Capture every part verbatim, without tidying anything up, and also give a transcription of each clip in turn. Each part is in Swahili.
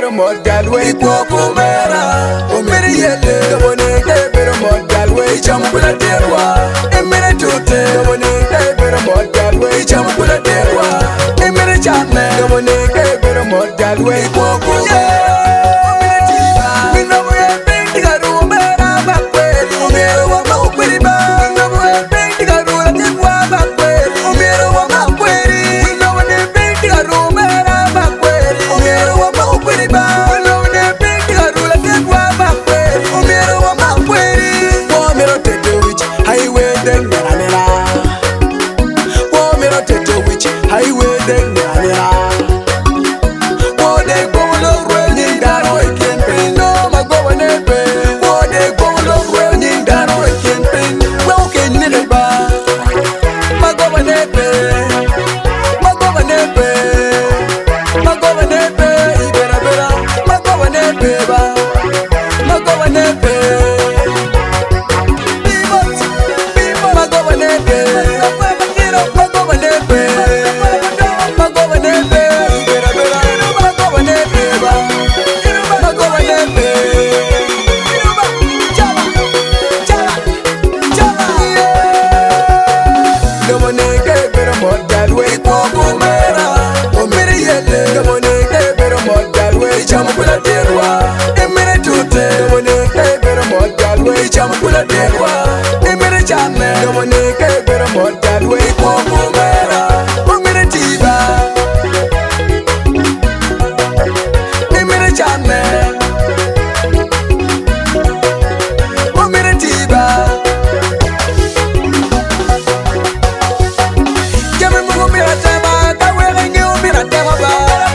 pero modal we Kukumera Umiri yele Gabone ke pero modal we Champula terwa Emere tute Gabone ke pero modal we Champula terwa Emere chame Gabone ke pero modal we Kukumera Highway deng nera, wo de golo rweni daro ikin pin no mago nepe, wo de golo rweni daro ikin pin, wo ken nile ba, mago nepe, mago nepe, mago nepe, ibera bera, mago nepe ba, mago nepe, bimot, bimot, mago nepe, mago nepe. Champula terwa, emere tute, gabone ke pero modal we champula terwa, emere chame, gabone ke pero modal we Kukumera, umere tiba, emere chame, umere tiba, jame mungu mira tema, kawe rengi umira tema ba.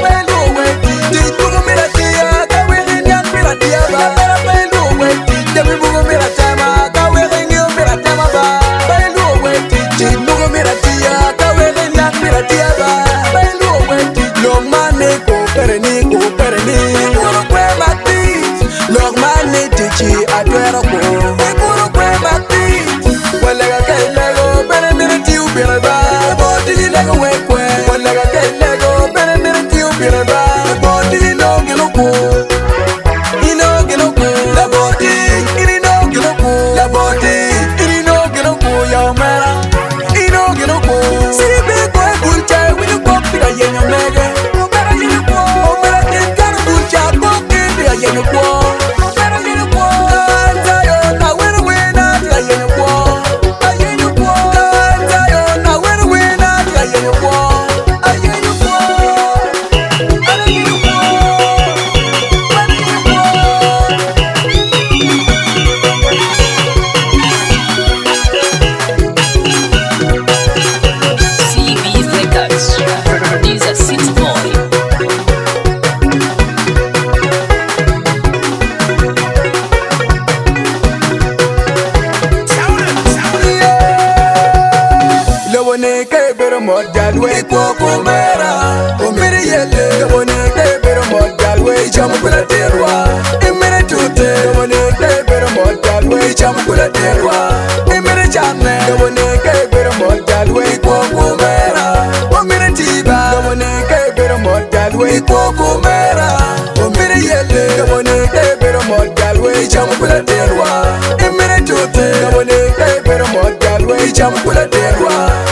Adwero ko Eburo kwe matit Walega kay lego Bene mire tiu bire ba Bodi lego wekwe Walega kay lego Bene mire tiu bire ba Bodi no gelo ko Ino gelo ko La bodi Ini no gelo ko La bodi Ini no gelo ko Ya omera Ino gelo ko Siribe ko e gulcha Winu ko pira yenyo mege Omera yenyo ko Omera kenkano gulcha Ko kipira yenyo ko modal we Kukumera, umiri yele, gabone ke pero modal we champula terwa, emere tute, gabone ke pero modal we champula terwa, emere chame, gabone ke pero modal we Kukumera, umiri tiba, gabone ke pero modal we Kukumera, umiri yele, gabone ke pero modal we champula terwa, emere tute, gabone ke pero modal we champula terwa.